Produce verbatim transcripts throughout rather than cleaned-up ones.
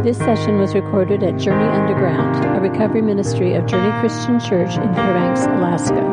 This session was recorded at Journey Underground, a recovery ministry of Journey Christian Church in Fairbanks, Alaska.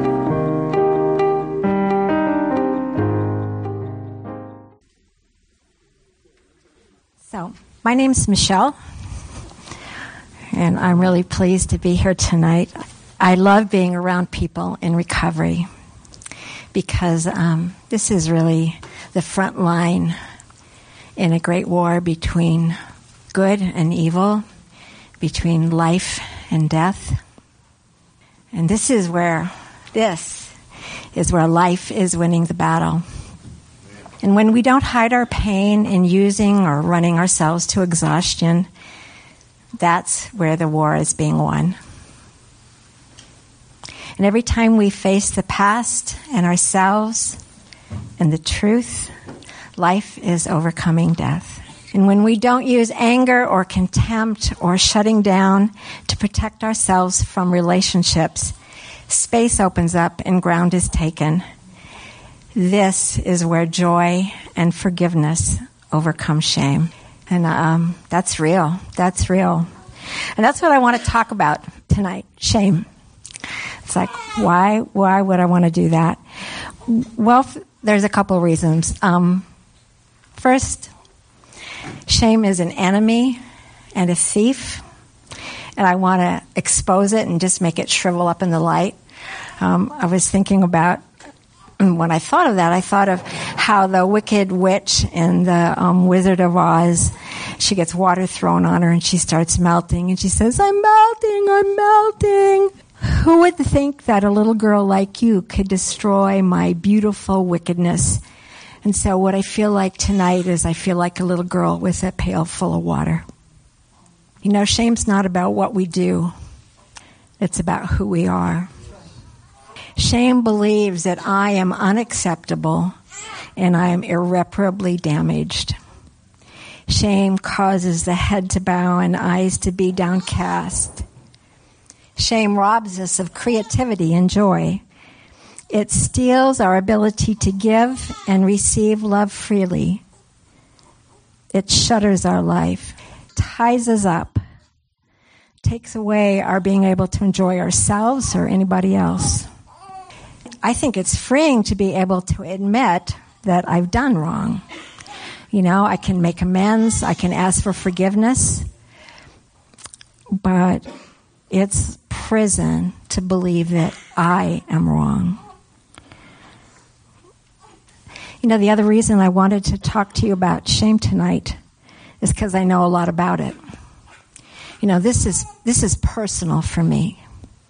So, my name's Michelle, and I'm really pleased to be here tonight. I love being around people in recovery because um, this is really the front line in a great war between good and evil, between life and death. And this is where, this is where life is winning the battle. And when we don't hide our pain in using or running ourselves to exhaustion, that's where the war is being won. And every time we face the past and ourselves and the truth, life is overcoming death. And when we don't use anger or contempt or shutting down to protect ourselves from relationships, space opens up and ground is taken. This is where joy and forgiveness overcome shame. And um, that's real. That's real. And that's what I want to talk about tonight, shame. It's like, why, why would I want to do that? Well, there's a couple of reasons. Um, first, shame is an enemy and a thief, and I want to expose it and just make it shrivel up in the light. Um, I was thinking about, when I thought of that, I thought of how the wicked witch in the um, Wizard of Oz, she gets water thrown on her and she starts melting, and she says, I'm melting, I'm melting. Who would think that a little girl like you could destroy my beautiful wickedness? And so what I feel like tonight is I feel like a little girl with a pail full of water. You know, shame's not about what we do. It's about who we are. Shame believes that I am unacceptable and I am irreparably damaged. Shame causes the head to bow and eyes to be downcast. Shame robs us of creativity and joy. It steals our ability to give and receive love freely. It shutters our life, ties us up, takes away our being able to enjoy ourselves or anybody else. I think it's freeing to be able to admit that I've done wrong. You know, I can make amends, I can ask for forgiveness, but it's prison to believe that I am wrong. You know, the other reason I wanted to talk to you about shame tonight is because I know a lot about it. You know, this is this is personal for me.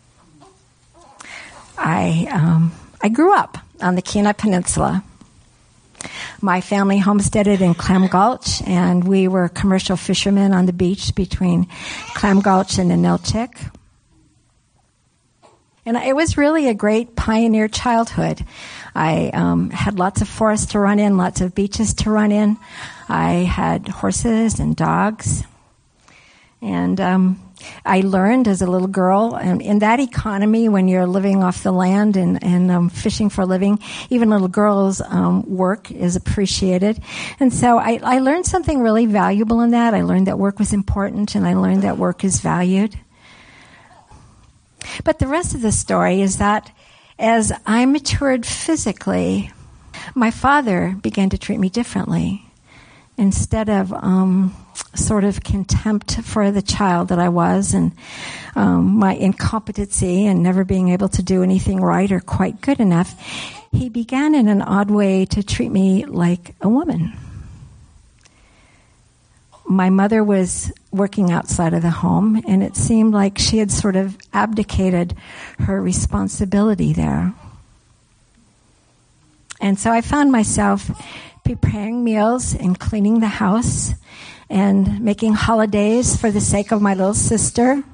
I um, I grew up on the Kenai Peninsula. My family homesteaded in Clam Gulch, and we were commercial fishermen on the beach between Clam Gulch and Ninilchik. And it was really a great pioneer childhood. I um, had lots of forests to run in, lots of beaches to run in. I had horses and dogs. And um, I learned as a little girl, and in that economy, when you're living off the land and, and um, fishing for a living, even little girls' um, work is appreciated. And so I, I learned something really valuable in that. I learned that work was important, and I learned that work is valued. But the rest of the story is that as I matured physically, my father began to treat me differently. Instead of um, sort of contempt for the child that I was and um, my incompetency and never being able to do anything right or quite good enough, he began in an odd way to treat me like a woman. My mother was working outside of the home, and it seemed like she had sort of abdicated her responsibility there. And so I found myself preparing meals and cleaning the house and making holidays for the sake of my little sister.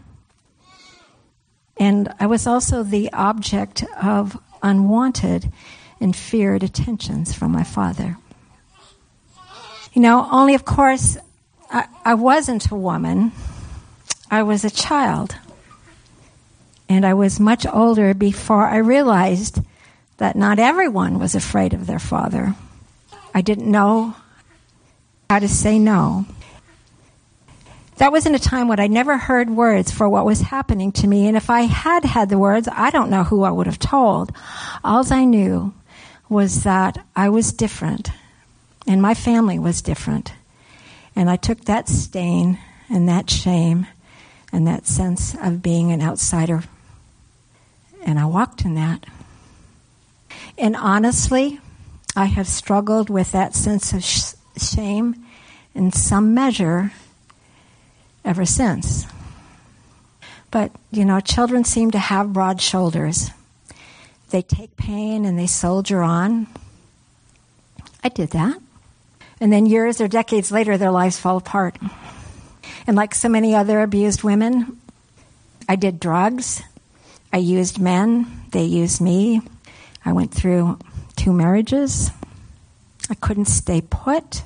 And I was also the object of unwanted and feared attentions from my father. You know, only of course, I, I wasn't a woman. I was a child. And I was much older before I realized that not everyone was afraid of their father. I didn't know how to say no. That was in a time when I never heard words for what was happening to me. And if I had had the words, I don't know who I would have told. All I knew was that I was different and my family was different. And I took that stain and that shame and that sense of being an outsider, and I walked in that. And honestly, I have struggled with that sense of sh- shame in some measure ever since. But, you know, children seem to have broad shoulders. They take pain and they soldier on. I did that. And then years or decades later, their lives fall apart. And like so many other abused women, I did drugs. I used men. They used me. I went through two marriages. I couldn't stay put.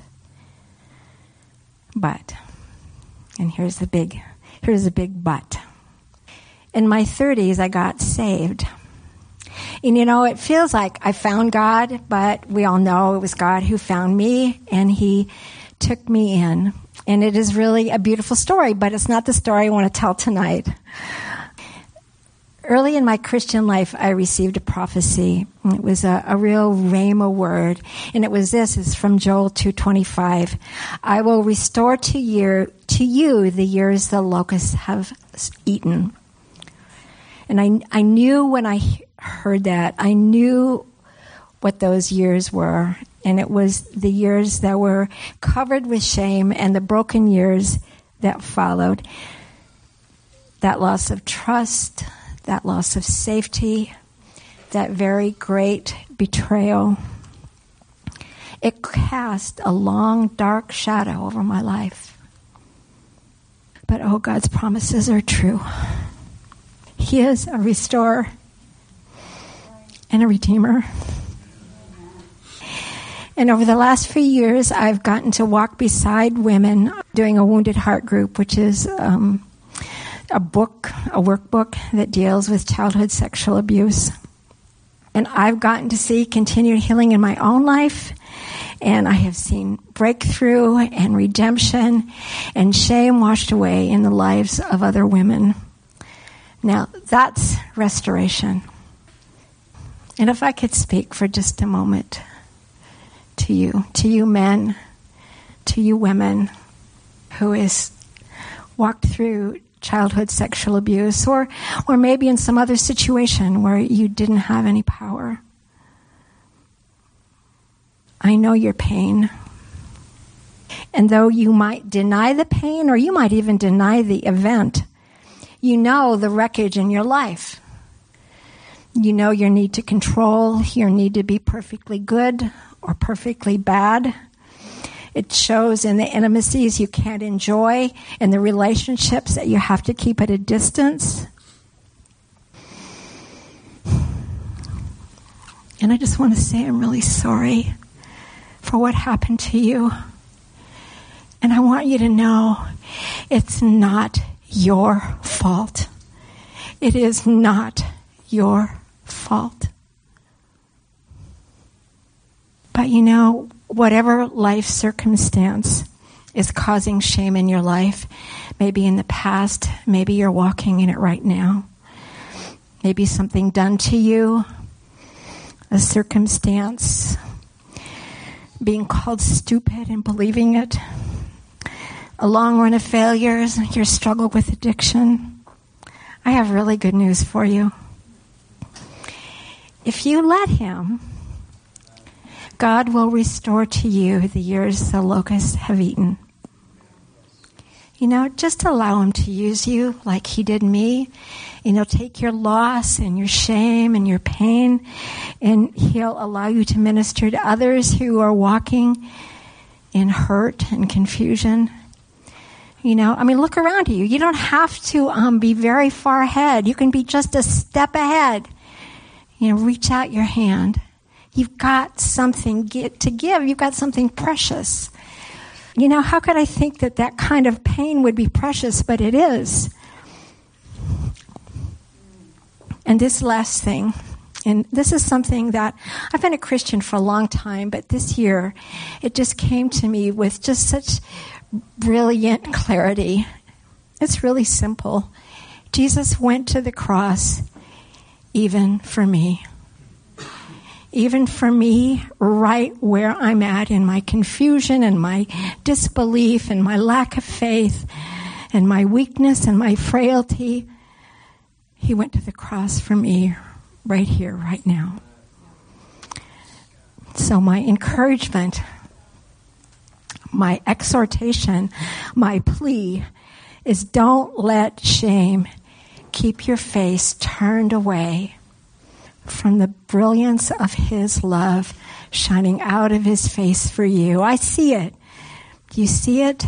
But, and here's the big, here's the big but. In my thirties, I got saved. And you know, it feels like I found God, but we all know it was God who found me, and He took me in. And it is really a beautiful story, but it's not the story I want to tell tonight. Early in my Christian life, I received a prophecy. It was a, a real rhema word, and it was this. It's from Joel two twenty-five. I will restore to you, to you the years the locusts have eaten. And I, I knew when I heard that, I knew what those years were. And it was the years that were covered with shame and the broken years that followed. That loss of trust, that loss of safety, that very great betrayal. It cast a long, dark shadow over my life. But oh, God's promises are true. He is a restorer and a redeemer. And over the last few years, I've gotten to walk beside women doing a Wounded Heart group, which is um, a book, a workbook that deals with childhood sexual abuse. And I've gotten to see continued healing in my own life. And I have seen breakthrough and redemption and shame washed away in the lives of other women. Now, that's restoration. And if I could speak for just a moment to you, to you men, to you women who has walked through childhood sexual abuse, or or maybe in some other situation where you didn't have any power. I know your pain. And though you might deny the pain, or you might even deny the event, you know the wreckage in your life. You know your need to control, your need to be perfectly good or perfectly bad. It shows in the intimacies you can't enjoy, in the relationships that you have to keep at a distance. And I just want to say I'm really sorry for what happened to you. And I want you to know it's not your fault. It is not your fault. But you know, whatever life circumstance is causing shame in your life, maybe in the past, maybe you're walking in it right now. Maybe something done to you, a circumstance, being called stupid and believing it, a long run of failures, your struggle with addiction. I have really good news for you. If you let Him, God will restore to you the years the locusts have eaten. You know, just allow Him to use you like He did me. You know, take your loss and your shame and your pain, and He'll allow you to minister to others who are walking in hurt and confusion. You know, I mean, look around you. You don't have to um, be very far ahead. You can be just a step ahead. You know, reach out your hand. You've got something to give. You've got something precious. You know, how could I think that that kind of pain would be precious? But it is. And this last thing, and this is something that I've been a Christian for a long time, but this year it just came to me with just such brilliant clarity. It's really simple. Jesus went to the cross even for me. Even for me, right where I'm at in my confusion and my disbelief and my lack of faith and my weakness and my frailty. He went to the cross for me right here, right now. So my encouragement, my exhortation, my plea is don't let shame keep your face turned away from the brilliance of his love shining out of his face for you. I see it. Do you see it?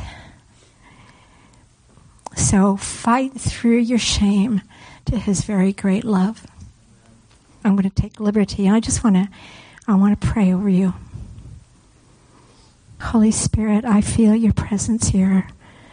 So fight through your shame to his very great love. I'm going to take liberty. I just want to, I want to pray over you. Holy Spirit, I feel your presence here.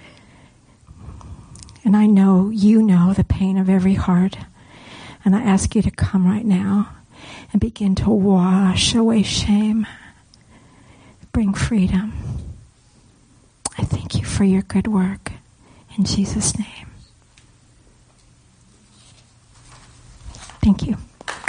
And I know you know the pain of every heart. And I ask you to come right now and begin to wash away shame. Bring freedom. I thank you for your good work. In Jesus' name. Thank you.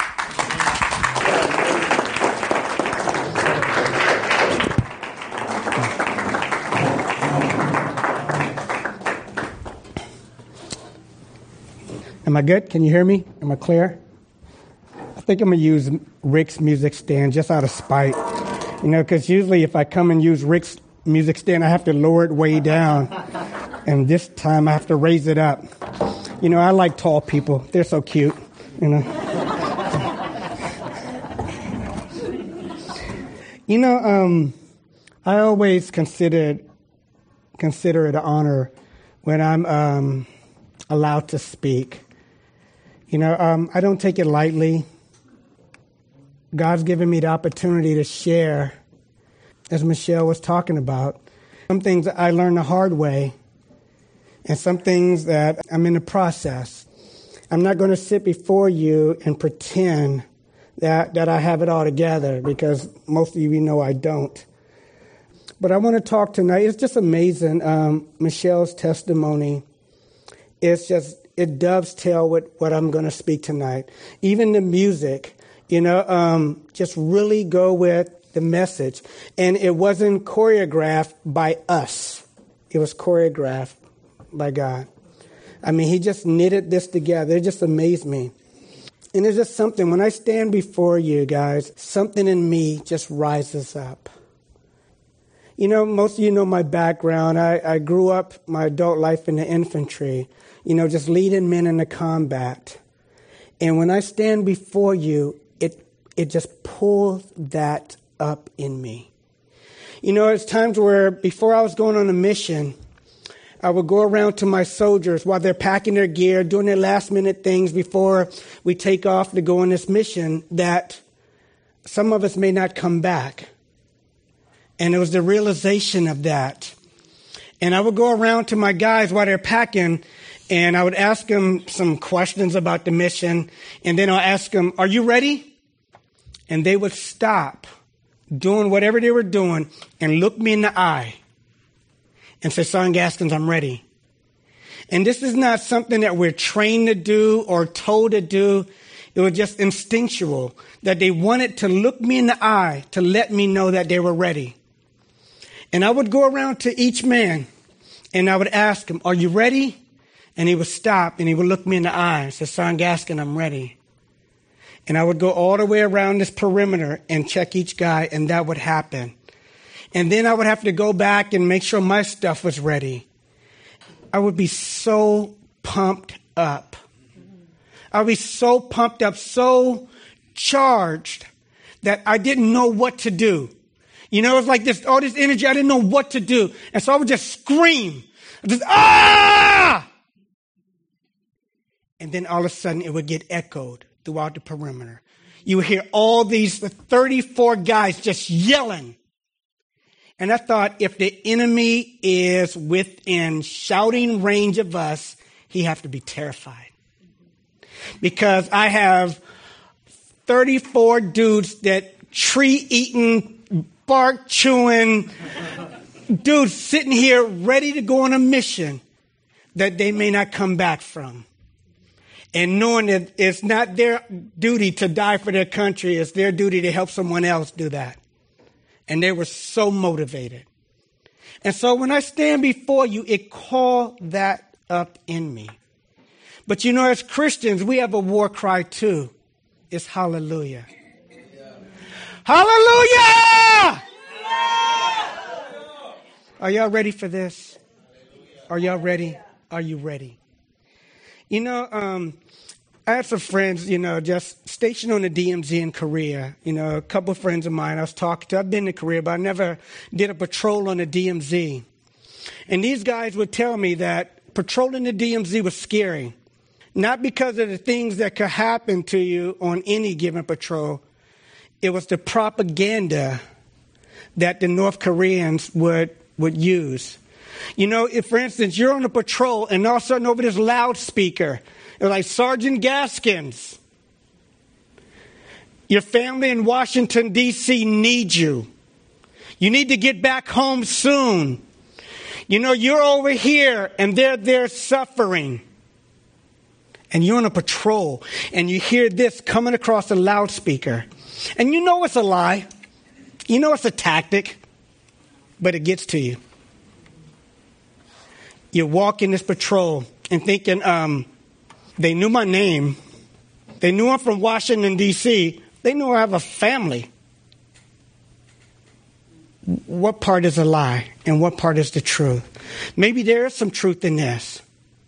Am I good? Can you hear me? Am I clear? I think I'm going to use Rick's music stand just out of spite. You know, because usually if I come and use Rick's music stand, I have to lower it way down. And this time I have to raise it up. You know, I like tall people. They're so cute, you know. You know, um, I always consider consider it an honor when I'm um, allowed to speak. You know, um, I don't take it lightly. God's given me the opportunity to share, as Michelle was talking about, some things that I learned the hard way and some things that I'm in the process. I'm not going to sit before you and pretend that, that I have it all together, because most of you know I don't. But I want to talk tonight. It's just amazing. Um, Michelle's testimony, it's just, it dovetails with what I'm going to speak tonight. Even the music, you know, um, just really go with the message. And it wasn't choreographed by us. It was choreographed by God. I mean, he just knitted this together. It just amazed me. And it's just something, when I stand before you guys, something in me just rises up. You know, most of you know my background. I, I grew up my adult life in the infantry, you know, just leading men into combat. And when I stand before you, it it just pulls that up in me. You know, it's times where before I was going on a mission, I would go around to my soldiers while they're packing their gear, doing their last minute things before we take off to go on this mission, that some of us may not come back. And it was the realization of that. And I would go around to my guys while they're packing, and I would ask them some questions about the mission. And then I'll ask them, are you ready? And they would stop doing whatever they were doing and look me in the eye and say, Sergeant Gaskins, I'm ready. And this is not something that we're trained to do or told to do. It was just instinctual, that they wanted to look me in the eye to let me know that they were ready. And I would go around to each man and I would ask him, are you ready? And he would stop and he would look me in the eye and say, Sergeant Gaskin, I'm ready. And I would go all the way around this perimeter and check each guy, and that would happen. And then I would have to go back and make sure my stuff was ready. I would be so pumped up. I would be so pumped up, so charged that I didn't know what to do. You know, it was like this, all this energy, I didn't know what to do. And so I would just scream. Just, ah! And then all of a sudden it would get echoed throughout the perimeter. You would hear all these thirty-four guys just yelling. And I thought, if the enemy is within shouting range of us, he has to be terrified. Because I have thirty-four dudes that tree-eating, bark-chewing dudes sitting here ready to go on a mission that they may not come back from. And knowing that it's not their duty to die for their country, it's their duty to help someone else do that. And they were so motivated. And so when I stand before you, it called that up in me. But you know, as Christians, we have a war cry too. It's hallelujah. Hallelujah! Are y'all ready for this? Are y'all ready? Are you ready? You know, um, I have some friends, you know, just stationed on the D M Z in Korea. You know, a couple of friends of mine I was talking to. I've been to Korea, but I never did a patrol on the D M Z. And these guys would tell me that patrolling the D M Z was scary. Not because of the things that could happen to you on any given patrol. It was the propaganda that the North Koreans would, would use. You know, if, for instance, you're on a patrol and all of a sudden over this loudspeaker, it's like, Sergeant Gaskins, your family in Washington, D C needs you. You need to get back home soon. You know, you're over here and they're there suffering. And you're on a patrol and you hear this coming across a loudspeaker. And you know it's a lie. You know it's a tactic, but it gets to you. You walk in this patrol and thinking, um, they knew my name. They knew I'm from Washington, D C. They knew I have a family. What part is a lie and what part is the truth? Maybe there is some truth in this.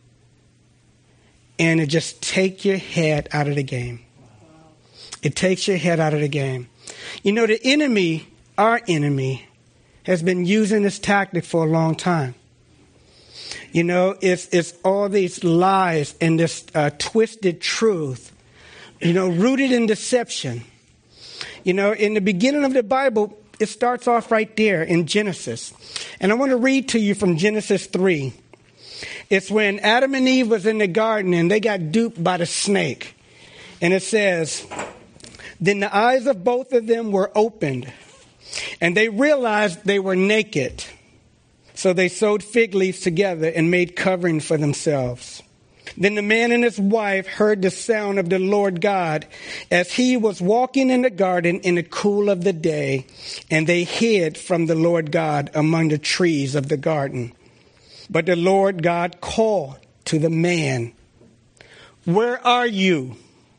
And it just takes your head out of the game. It takes your head out of the game. You know, the enemy, our enemy, has been using this tactic for a long time. You know, it's it's all these lies and this uh, twisted truth, you know, rooted in deception. You know, in the beginning of the Bible, it starts off right there in Genesis. And I want to read to you from Genesis three. It's when Adam and Eve was in the garden and they got duped by the snake. And it says, then the eyes of both of them were opened and they realized they were naked. So they sewed fig leaves together and made covering for themselves. Then the man and his wife heard the sound of the Lord God as he was walking in the garden in the cool of the day, and they hid from the Lord God among the trees of the garden. But the Lord God called to the man, where are you?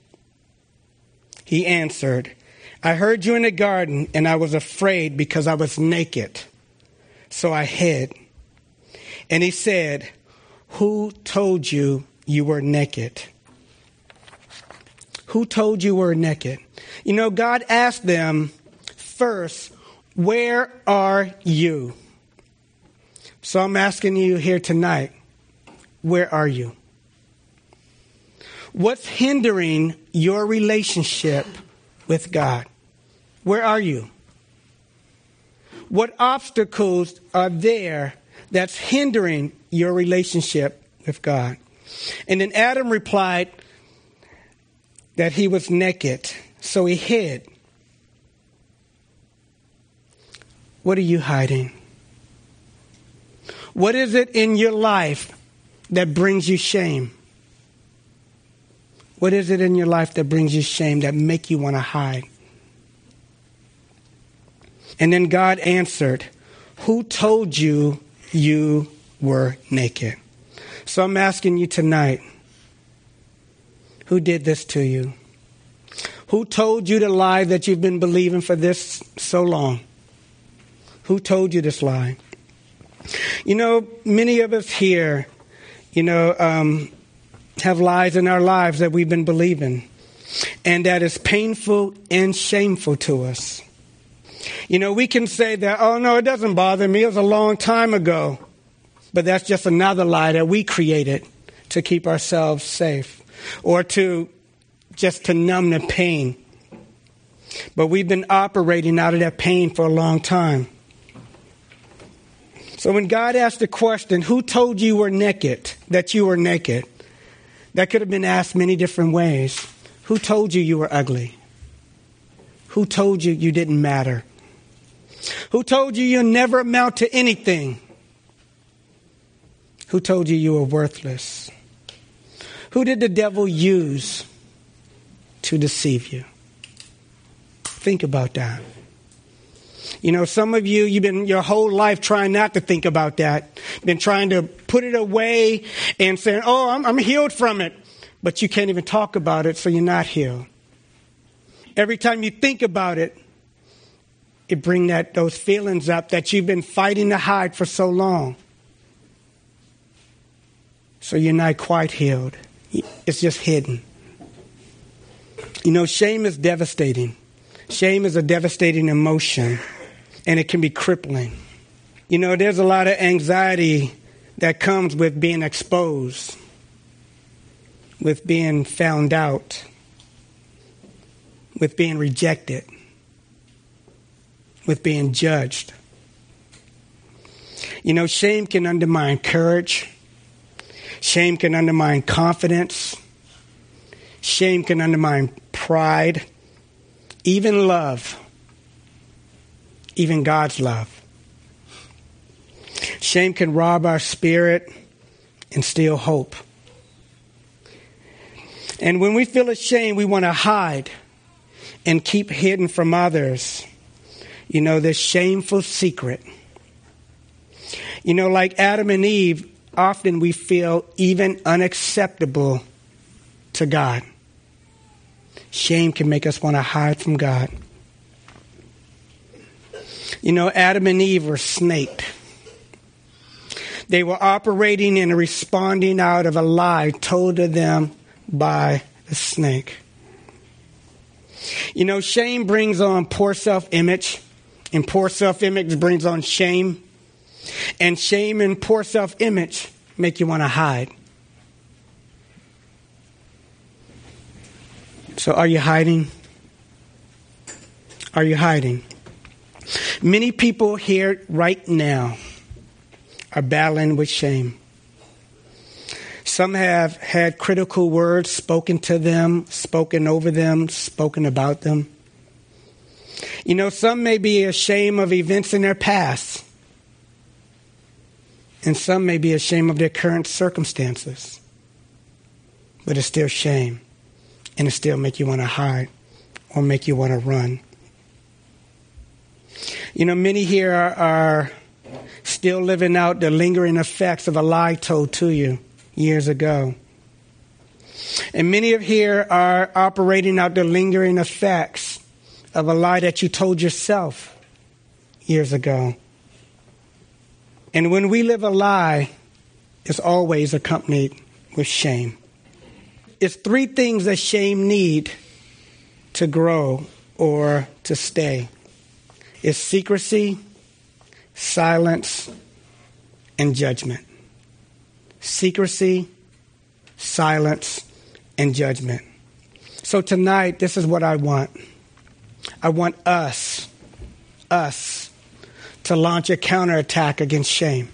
He answered, I heard you in the garden, and I was afraid because I was naked. So I hid. And he said, who told you you were naked? Who told you were naked? You know, God asked them first, where are you? So I'm asking you here tonight, where are you? What's hindering your relationship with God? Where are you? What obstacles are there that's hindering your relationship with God? And then Adam replied that he was naked, so he hid. What are you hiding? What is it in your life that brings you shame? What is it in your life that brings you shame, that make you want to hide? And then God answered, who told you you were naked? So I'm asking you tonight, who did this to you? Who told you the lie that you've been believing for this so long? Who told you this lie? You know, many of us here, you know, um, have lies in our lives that we've been believing, and that is painful and shameful to us. You know, we can say that, oh, no, it doesn't bother me. It was a long time ago. But that's just another lie that we created to keep ourselves safe or to just to numb the pain. But we've been operating out of that pain for a long time. So when God asked the question, who told you were naked, that you were naked? That could have been asked many different ways. Who told you you were ugly? Who told you you didn't matter? Who told you you'll never amount to anything? Who told you you were worthless? Who did the devil use to deceive you? Think about that. You know, some of you, you've been your whole life trying not to think about that. Been trying to put it away and saying, oh, I'm, I'm healed from it. But you can't even talk about it, so you're not healed. Every time you think about it, it brings that those feelings up that you've been fighting to hide for so long. So you're not quite healed. It's just hidden. You know, shame is devastating. Shame is a devastating emotion, and it can be crippling. You know, there's a lot of anxiety that comes with being exposed, with being found out, with being rejected, with being judged. You know, shame can undermine courage. Shame can undermine confidence. Shame can undermine pride, even love, even God's love. Shame can rob our spirit and steal hope. And when we feel ashamed, we want to hide and keep hidden from others. You know, this shameful secret. You know, like Adam and Eve, often we feel even unacceptable to God. Shame can make us want to hide from God. You know, Adam and Eve were snaked. They were operating and responding out of a lie told to them by the snake. You know, shame brings on poor self-image, and poor self-image brings on shame. And shame and poor self-image make you want to hide. So are you hiding? Are you hiding? Many people here right now are battling with shame. Some have had critical words spoken to them, spoken over them, spoken about them. You know, some may be ashamed of events in their past. And some may be ashamed of their current circumstances. But it's still shame. And it still make you want to hide or make you want to run. You know, many here are, are still living out the lingering effects of a lie told to you years ago. And many of here are operating out the lingering effects of a lie that you told yourself years ago. And when we live a lie, it's always accompanied with shame. It's three things that shame need to grow or to stay. It's secrecy, silence, and judgment. Secrecy, silence, and judgment. So tonight, this is what I want. I want us, us, to launch a counterattack against shame.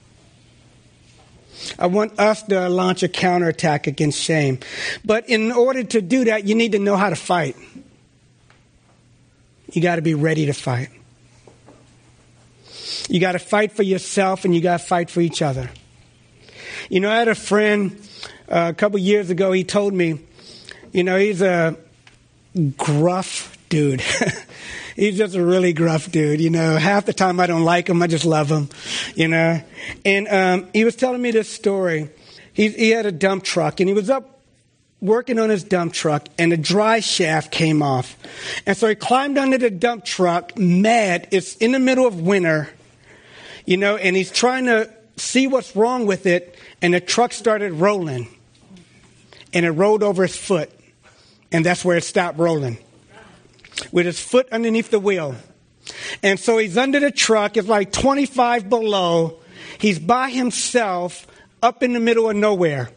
I want us to launch a counterattack against shame. But in order to do that, you need to know how to fight. You got to be ready to fight. You got to fight for yourself, and you got to fight for each other. You know, I had a friend uh, a couple years ago. He told me, you know, he's a gruff dude. He's just a really gruff dude. You know, half the time I don't like him. I just love him, you know. And um, he was telling me this story. He, he had a dump truck, and he was up working on his dump truck, and the dry shaft came off. And so he climbed under the dump truck, mad. It's in the middle of winter, you know, and he's trying to see what's wrong with it, and the truck started rolling. And it rolled over his foot, and that's where it stopped rolling, with his foot underneath the wheel. And so he's under the truck. It's like twenty-five below. He's by himself up in the middle of nowhere.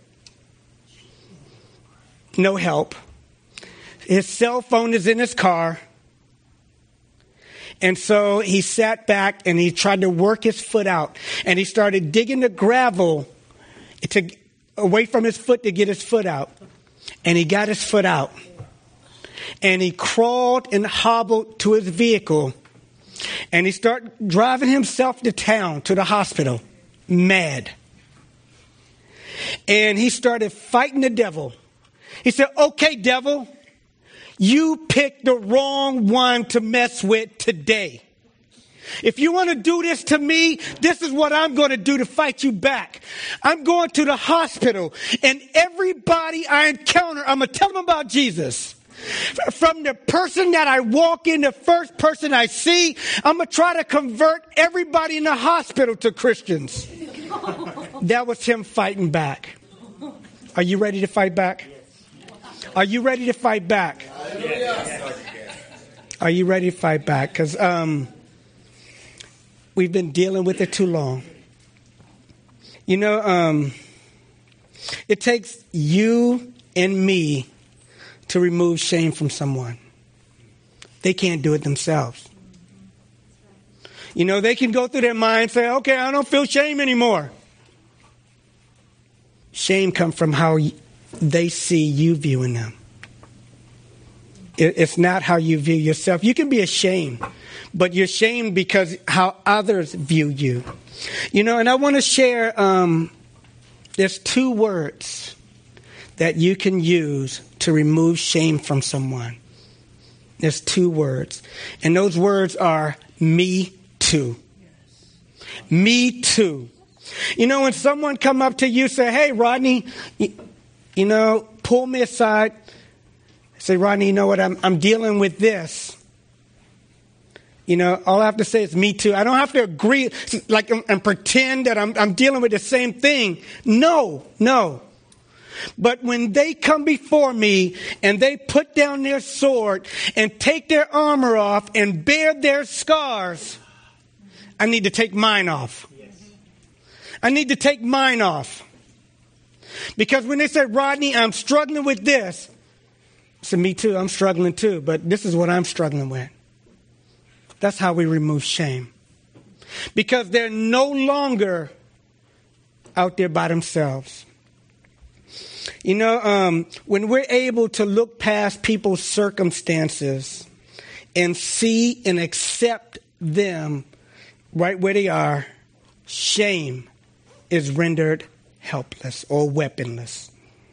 No help. His cell phone is in his car. And so he sat back and he tried to work his foot out. And he started digging the gravel to, away from his foot to get his foot out. And he got his foot out. And he crawled and hobbled to his vehicle. And he started driving himself to town, to the hospital, mad. And he started fighting the devil. He said, okay, devil, you picked the wrong one to mess with today. If you want to do this to me, this is what I'm going to do to fight you back. I'm going to the hospital, and everybody I encounter, I'm going to tell them about Jesus. From the person that I walk in, the first person I see, I'm going to try to convert everybody in the hospital to Christians. That was him fighting back. Are you ready to fight back? Are you ready to fight back? Are you ready to fight back? Because um, we've been dealing with it too long. You know, um, it takes you and me to remove shame from someone. They can't do it themselves. You know, they can go through their mind and say, okay, I don't feel shame anymore. Shame comes from how they see you viewing them. It's not how you view yourself. You can be ashamed, but you're ashamed because how others view you. You know, and I want to share, um, there's two words that you can use to remove shame from someone. There's two words. And those words are me too. Me too. You know, when someone come up to you, say, hey, Rodney, you, you know, pull me aside. Say, Rodney, you know what, I'm, I'm dealing with this. You know, all I have to say is me too. I don't have to agree like and, and pretend that I'm, I'm dealing with the same thing. No, no. But when they come before me and they put down their sword and take their armor off and bear their scars, I need to take mine off. I need to take mine off. Because when they say, Rodney, I'm struggling with this, I said, me too, I'm struggling too, but this is what I'm struggling with. That's how we remove shame. Because they're no longer out there by themselves. You know, um, when we're able to look past people's circumstances and see and accept them right where they are, shame is rendered helpless or weaponless.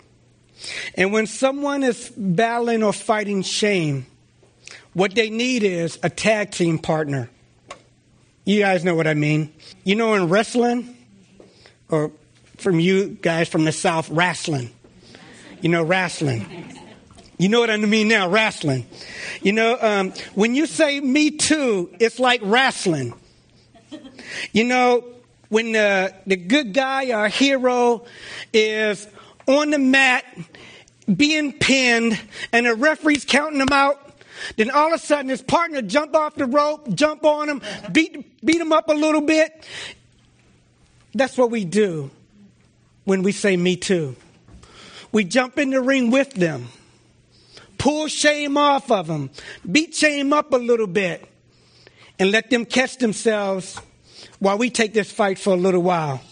And when someone is battling or fighting shame, what they need is a tag team partner. You guys know what I mean. You know, in wrestling, or from you guys from the South, wrestling. You know, wrestling. You know what I mean now, wrestling. You know, um, when you say me too, it's like wrestling. You know, when the, the good guy, our hero, is on the mat being pinned and the referee's counting him out, then all of a sudden his partner jump off the rope, jump on him, beat, beat him up a little bit. That's what we do when we say me too. We jump in the ring with them, pull shame off of them, beat shame up a little bit, and let them catch themselves while we take this fight for a little while.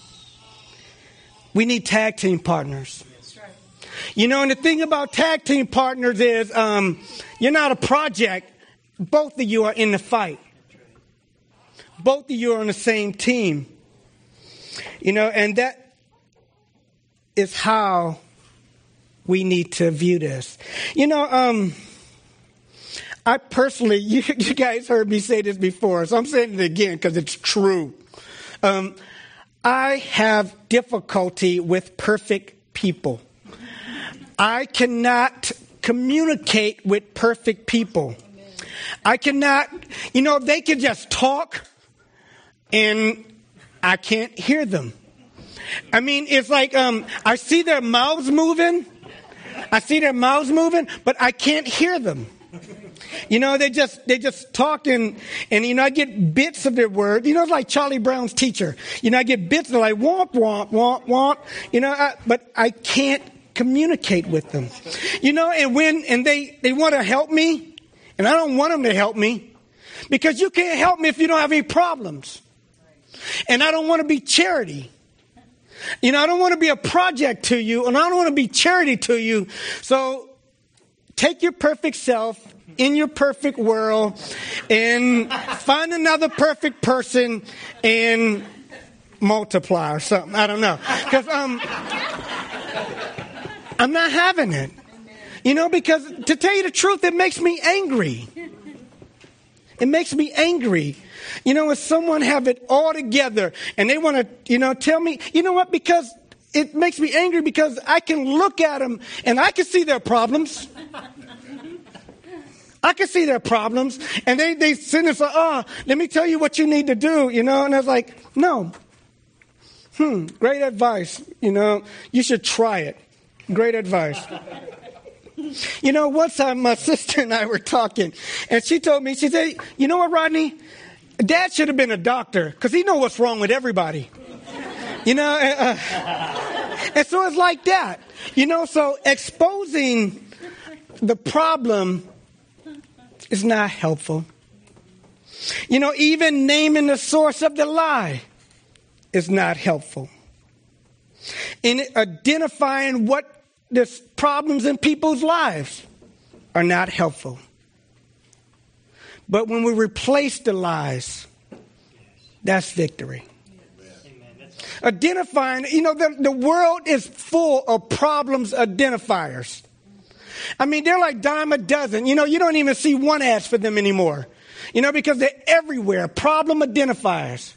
We need tag team partners. You know, and the thing about tag team partners is um, you're not a project. Both of you are in the fight. Both of you are on the same team. You know, and that is how we need to view this. You know, um, I personally, you, you guys heard me say this before, so I'm saying it again because it's true. Um, I have difficulty with perfect people. I cannot communicate with perfect people. I cannot, you know, they can just talk and I can't hear them. I mean, it's like um, I see their mouths moving. I see their mouths moving, but I can't hear them. You know, they just they just talk and, and, you know, I get bits of their words. You know, it's like Charlie Brown's teacher. You know, I get bits of like, womp, womp, womp, womp. You know, I, but I can't communicate with them. You know, and when, and they, they want to help me, and I don't want them to help me, because you can't help me if you don't have any problems. And I don't want to be charity. You know, I don't want to be a project to you, and I don't want to be charity to you. So take your perfect self in your perfect world and find another perfect person and multiply or something. I don't know. Because um, I'm not having it. You know, because to tell you the truth, it makes me angry. It makes me angry. You know, if someone have it all together and they want to, you know, tell me, you know what, because it makes me angry because I can look at them and I can see their problems. I can see their problems. And they, they sit and say, oh, let me tell you what you need to do, you know. And I was like, no. Hmm, great advice. You know, you should try it. Great advice. You know, one time my sister and I were talking, and she told me, she said, you know what, Rodney? Dad should have been a doctor because he knows what's wrong with everybody. You know, and, uh, and so it's like that. You know, so exposing the problem is not helpful. You know, even naming the source of the lie is not helpful. In identifying what the problems in people's lives are not helpful. But when we replace the lies, that's victory. Identifying, you know, the, the world is full of problems identifiers. I mean, they're like dime a dozen. You know, you don't even see one ad for them anymore. You know, because they're everywhere. Problem identifiers.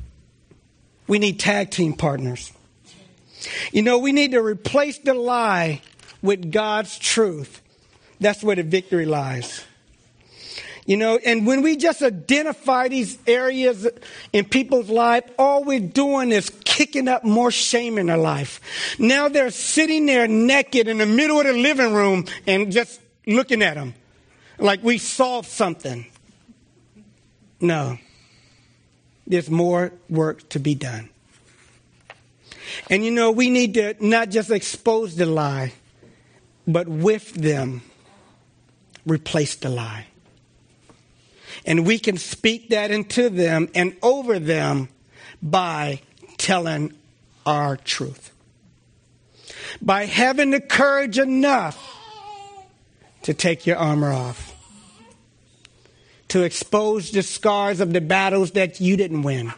We need tag team partners. You know, we need to replace the lie with God's truth. That's where the victory lies. You know, and when we just identify these areas in people's life, all we're doing is kicking up more shame in their life. Now they're sitting there naked in the middle of the living room and just looking at them like we solved something. No. There's more work to be done. And, you know, we need to not just expose the lie, but with them, replace the lie. And we can speak that into them and over them by telling our truth. By having the courage enough to take your armor off. To expose the scars of the battles that you didn't win.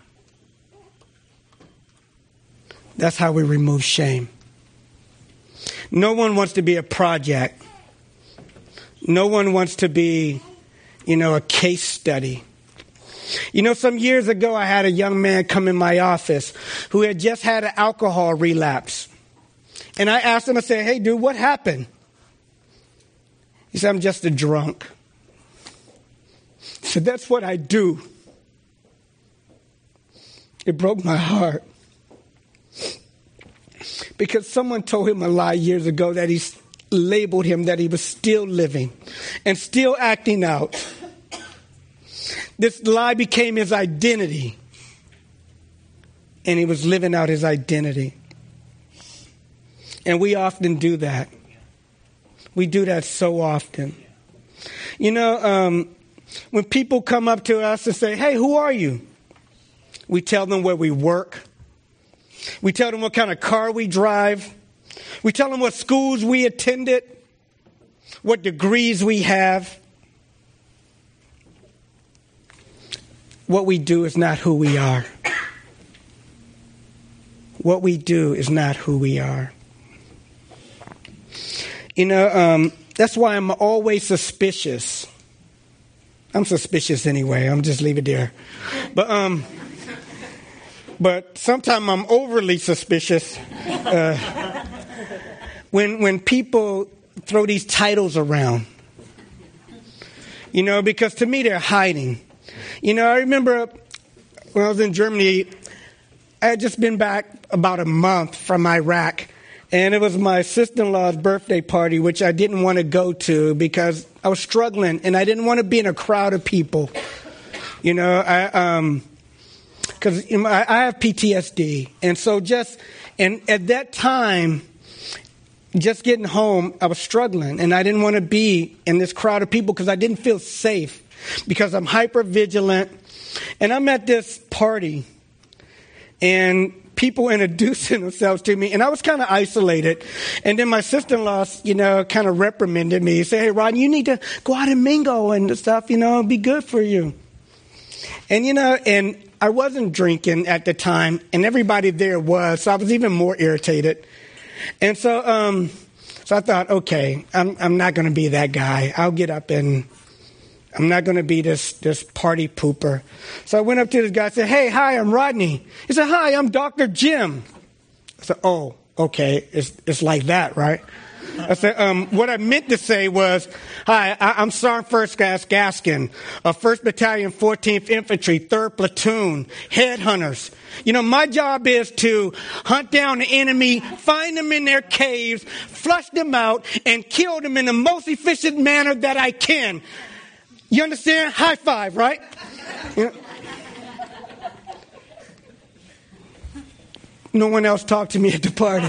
That's how we remove shame. No one wants to be a project. No one wants to be, you know, a case study. You know, some years ago, I had a young man come in my office who had just had an alcohol relapse. And I asked him, I said, hey, dude, what happened? He said, I'm just a drunk. I said, that's what I do. It broke my heart. Because someone told him a lie years ago that he labeled him that he was still living and still acting out. This lie became his identity. And he was living out his identity. And we often do that. We do that so often. You know, um, when people come up to us and say, hey, who are you? We tell them where we work. We tell them what kind of car we drive. We tell them what schools we attended, what degrees we have. What we do is not who we are. What we do is not who we are. You know, um, that's why I'm always suspicious. I'm suspicious anyway. I'm just leave it there. But um, but sometimes I'm overly suspicious uh, when when people throw these titles around. You know, because to me they're hiding. You know, I remember when I was in Germany, I had just been back about a month from Iraq. And it was my sister-in-law's birthday party, which I didn't want to go to because I was struggling and I didn't want to be in a crowd of people. You know, I, um, because I, I have P T S D. And so just, and at that time, just getting home, I was struggling and I didn't want to be in this crowd of people because I didn't feel safe because I'm hyper vigilant. And I'm at this party and people introducing themselves to me, and I was kind of isolated. And then my sister-in-law, you know, kind of reprimanded me. Say, hey, Ron, you need to go out and mingle and stuff, you know, it'll be good for you. And, you know, and I wasn't drinking at the time, and everybody there was, so I was even more irritated. And so um, So I thought, okay, I'm I'm not going to be that guy. I'll get up and I'm not going to be this this party pooper. So I went up to this guy and said, hey, hi, I'm Rodney. He said, hi, I'm Doctor Jim. I said, oh, okay, it's it's like that, right? I said, um, what I meant to say was, hi, I, I'm Sergeant First Class Gaskin of First Battalion, fourteenth Infantry, third Platoon, headhunters. You know, my job is to hunt down the enemy, find them in their caves, flush them out, and kill them in the most efficient manner that I can. You understand? High five, right? You know? No one else talked to me at the party.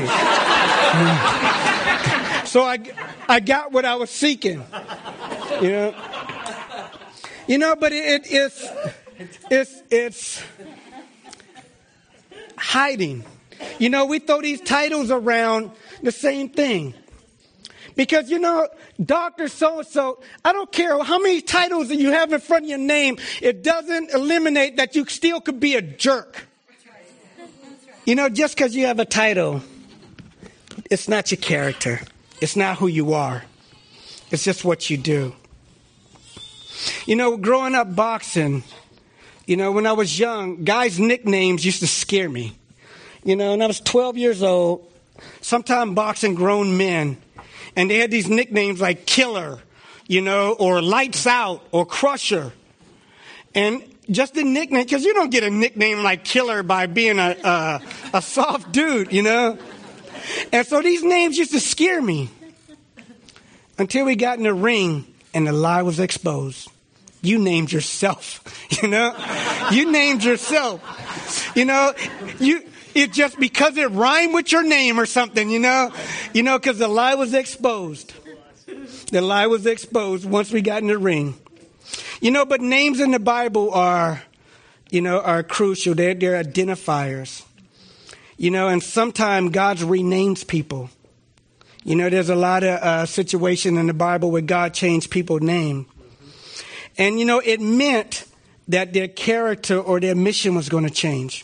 So I, I got what I was seeking, you know. You know, but it, it, it's, it's, it's hiding. You know, we throw these titles around, the same thing. Because, you know, Doctor So-and-so, I don't care how many titles that you have in front of your name, it doesn't eliminate that you still could be a jerk. You know, just because you have a title, it's not your character. It's not who you are. It's just what you do. You know, growing up boxing, you know, when I was young, guys' nicknames used to scare me. You know, when I was twelve years old, sometime boxing grown men, and they had these nicknames like Killer, you know, or Lights Out, or Crusher. And just a nickname, because you don't get a nickname like Killer by being a, a, a soft dude, you know. And so these names used to scare me until we got in the ring and the lie was exposed. You named yourself, you know. You named yourself, you know. You it just because it rhymed with your name or something, you know. You know, because the lie was exposed. The lie was exposed once we got in the ring. You know, but names in the Bible are, you know, are crucial. They're, they're identifiers. You know, and sometimes God renames people. You know, there's a lot of uh, situations in the Bible where God changed people's name. And, you know, it meant that their character or their mission was going to change.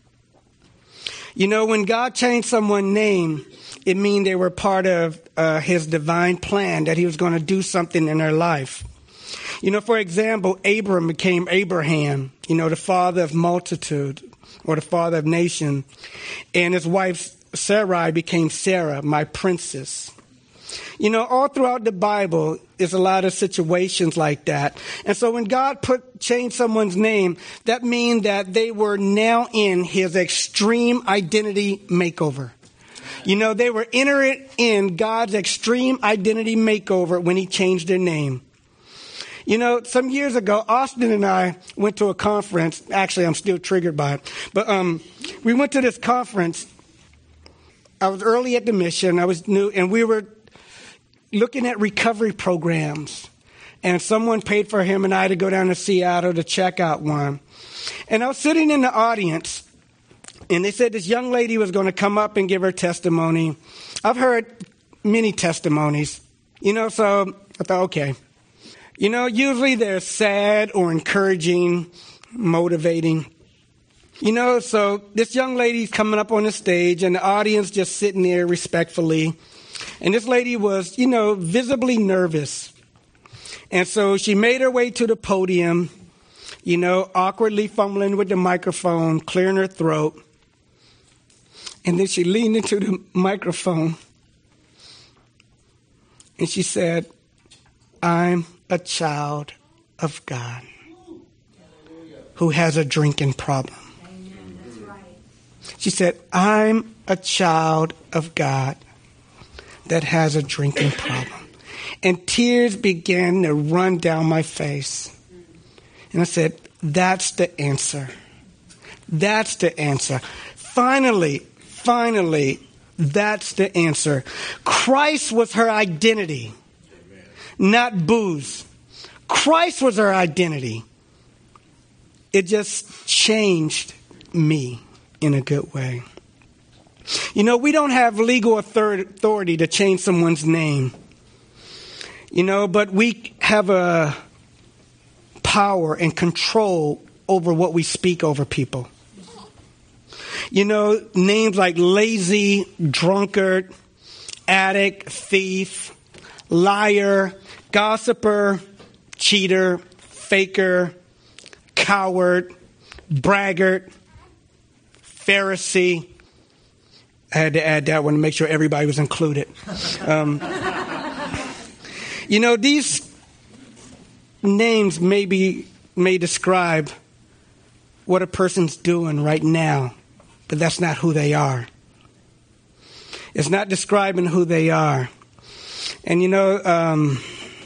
You know, when God changed someone's name, it means they were part of uh, his divine plan, that he was going to do something in their life. You know, for example, Abram became Abraham, you know, the father of multitude, or the father of nation. And his wife Sarai became Sarah, my princess. You know, all throughout the Bible is a lot of situations like that. And so when God put changed someone's name, that means that they were now in his extreme identity makeover. You know, they were entering in God's extreme identity makeover when he changed their name. You know, some years ago, Austin and I went to a conference. Actually, I'm still triggered by it. But um, we went to this conference. I was early at the mission. I was new, and we were looking at recovery programs. And someone paid for him and I to go down to Seattle to check out one. And I was sitting in the audience, and they said this young lady was going to come up and give her testimony. I've heard many testimonies, you know, so I thought, okay. You know, usually they're sad or encouraging, motivating. You know, so this young lady's coming up on the stage and the audience just sitting there respectfully. And this lady was, you know, visibly nervous. And so she made her way to the podium, you know, awkwardly fumbling with the microphone, clearing her throat. And then she leaned into the microphone and she said, I'm a child of God who has a drinking problem. She said, I'm a child of God that has a drinking problem. And tears began to run down my face. And I said, that's the answer. That's the answer. Finally, finally, that's the answer. Christ was her identity. Not booze. Christ was her identity. It just changed me in a good way. You know, we don't have legal authority to change someone's name. You know, but we have a power and control over what we speak over people. You know, names like lazy, drunkard, addict, thief, liar, gossiper, cheater, faker, coward, braggart, Pharisee. I had to add that one to make sure everybody was included. Um, you know, these names maybe may describe what a person's doing right now, but that's not who they are. It's not describing who they are. And you know, um,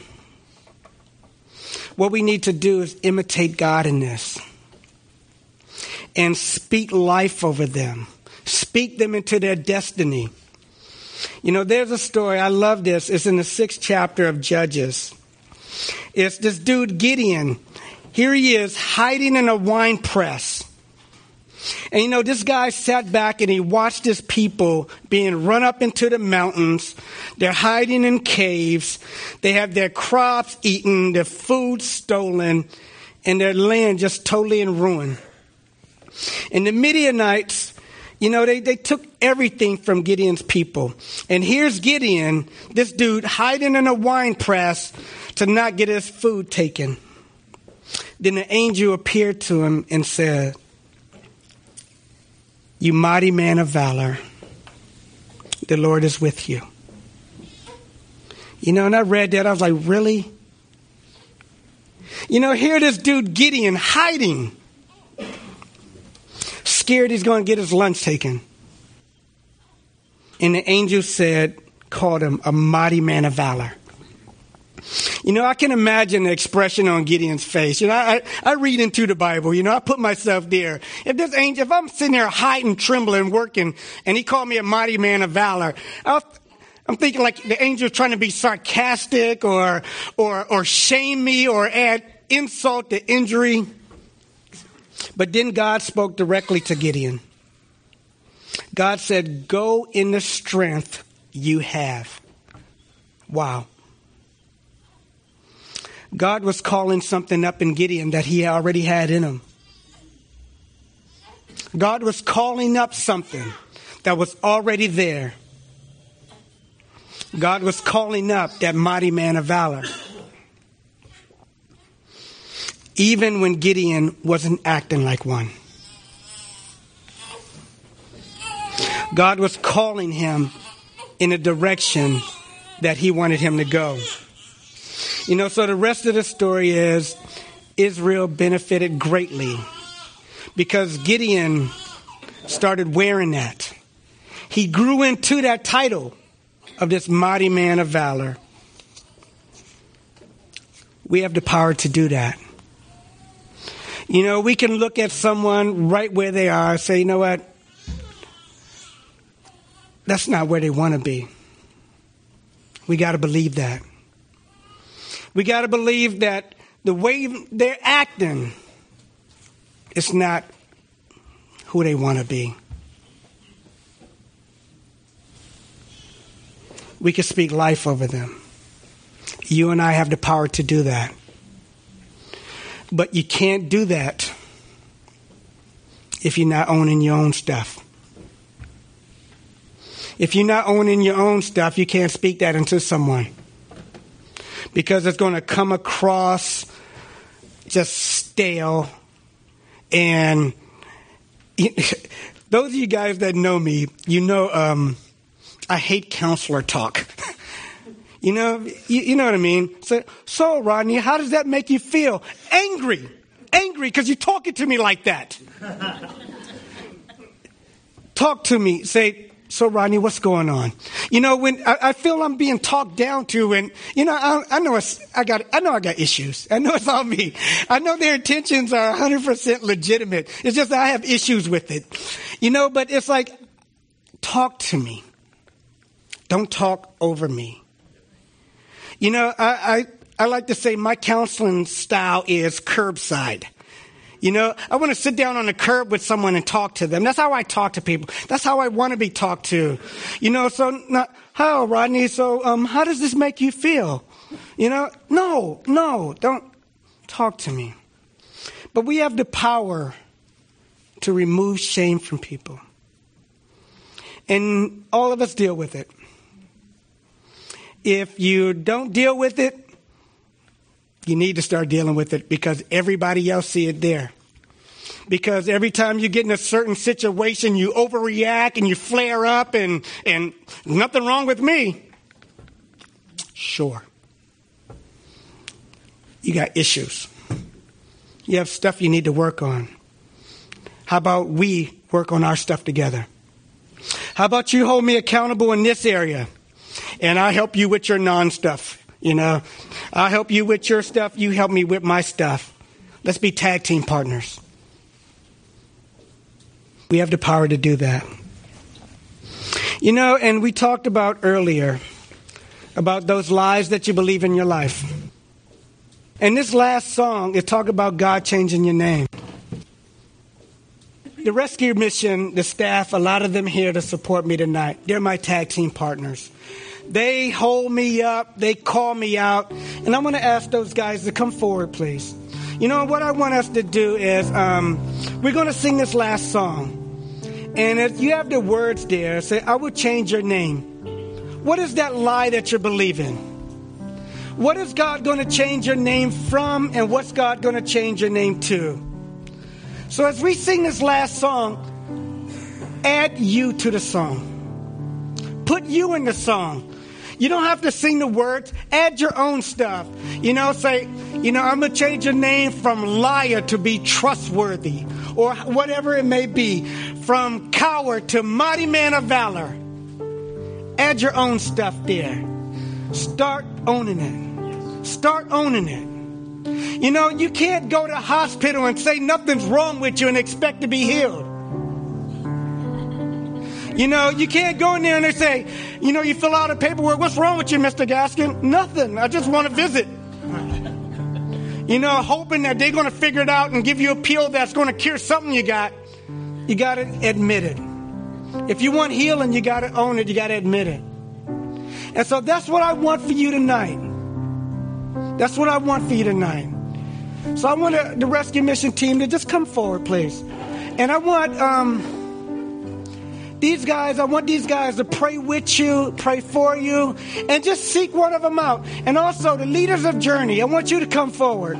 what we need to do is imitate God in this and speak life over them. Speak them into their destiny. You know, there's a story, I love this. It's in the sixth chapter of Judges. It's this dude, Gideon. Here he is, hiding in a wine press. And you know, this guy sat back and he watched his people being run up into the mountains. They're hiding in caves. They have their crops eaten, their food stolen, and their land just totally in ruin. And the Midianites, you know, they, they took everything from Gideon's people. And here's Gideon, this dude, hiding in a wine press to not get his food taken. Then the angel appeared to him and said, "You mighty man of valor, the Lord is with you." You know, and I read that, I was like, really? You know, here this dude Gideon hiding, scared he's going to get his lunch taken. And the angel said, called him a mighty man of valor. You know, I can imagine the expression on Gideon's face. You know, I, I read into the Bible. You know, I put myself there. If this angel, if I'm sitting there hiding, trembling, working, and he called me a mighty man of valor, I'll, I'm thinking like the angel's trying to be sarcastic or, or, or shame me or add insult to injury. But then God spoke directly to Gideon. God said, "Go in the strength you have." Wow. God was calling something up in Gideon that he already had in him. God was calling up something that was already there. God was calling up that mighty man of valor. Even when Gideon wasn't acting like one. God was calling him in a direction that he wanted him to go. You know, so the rest of the story is Israel benefited greatly because Gideon started wearing that. He grew into that title of this mighty man of valor. We have the power to do that. You know, we can look at someone right where they are and say, you know what? That's not where they want to be. We got to believe that. We got to believe that the way they're acting is not who they want to be. We can speak life over them. You and I have the power to do that. But you can't do that if you're not owning your own stuff. If you're not owning your own stuff, you can't speak that into someone. Because it's going to come across just stale. And those of you guys that know me, you know um, I hate counselor talk. You know, you, you know what I mean? So, so, Rodney, how does that make you feel? Angry. Angry because you're talking to me like that. Talk to me. Say, so, Rodney, what's going on? You know, when I, I feel I'm being talked down to, and you know, I, I know it's, I got, I know I got issues. I know it's all me. I know their intentions are one hundred percent legitimate. It's just that I have issues with it. You know, but it's like, talk to me. Don't talk over me. You know, I, I, I like to say my counseling style is curbside. You know, I want to sit down on the curb with someone and talk to them. That's how I talk to people. That's how I want to be talked to. You know, so, not, how, Rodney, so um, how does this make you feel? You know, no, no, don't talk to me. But we have the power to remove shame from people. And all of us deal with it. If you don't deal with it, you need to start dealing with it because everybody else see it there. Because every time you get in a certain situation, you overreact and you flare up and, and nothing wrong with me. Sure. You got issues. You have stuff you need to work on. How about we work on our stuff together? How about you hold me accountable in this area and I help you with your non-stuff? You know, I'll help you with your stuff. You help me with my stuff. Let's be tag team partners. We have the power to do that. You know, and we talked about earlier about those lies that you believe in your life. And this last song, it talked about God changing your name. The rescue mission, the staff, a lot of them here to support me tonight. They're my tag team partners. They hold me up. They call me out. And I'm going to ask those guys to come forward, please. You know, what I want us to do is um, we're going to sing this last song. And if you have the words there, say, I will change your name. What is that lie that you're believing? What is God going to change your name from? And what's God going to change your name to? So as we sing this last song, add you to the song. Put you in the song. You don't have to sing the words. Add your own stuff. You know, say, you know, I'm going to change your name from liar to be trustworthy. Or whatever it may be. From coward to mighty man of valor. Add your own stuff there. Start owning it. Start owning it. You know, you can't go to the hospital and say nothing's wrong with you and expect to be healed. You know, you can't go in there and they say, you know, you fill out a paperwork. What's wrong with you, Mister Gaskin? Nothing. I just want to visit. You know, hoping that they're going to figure it out and give you a pill that's going to cure something you got. You got to admit it. If you want healing, you got to own it. You got to admit it. And so that's what I want for you tonight. That's what I want for you tonight. So I want the rescue mission team to just come forward, please. And I want um, these guys, I want these guys to pray with you, pray for you, and just seek one of them out. And also the leaders of Journey, I want you to come forward.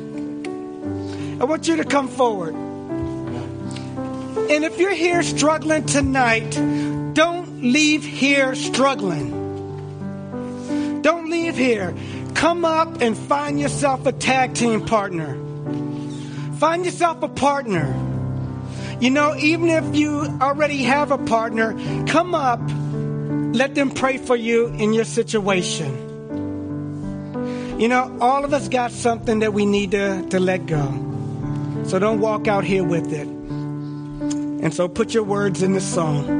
I want you to come forward. And if you're here struggling tonight, don't leave here struggling. Don't leave here. Come up and find yourself a tag team partner. Find yourself a partner. You know, even if you already have a partner, come up. Let them pray for you in your situation. You know, all of us got something that we need to, to let go. So don't walk out here with it. And so put your words in the song.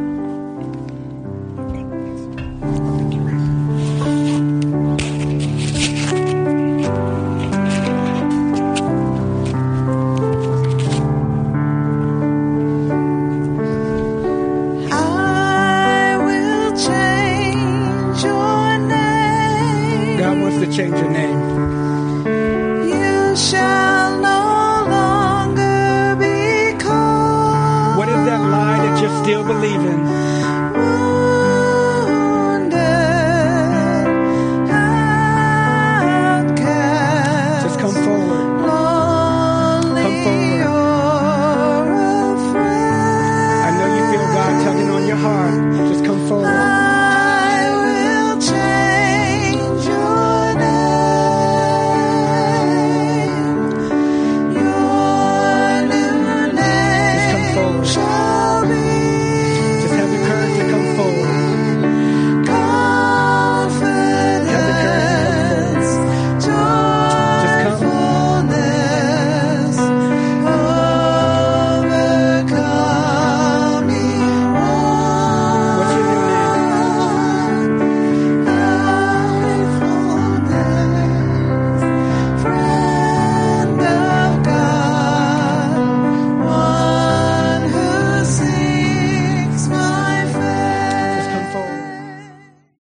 Change your name. You shall no longer be called. What is that lie that you're still believing?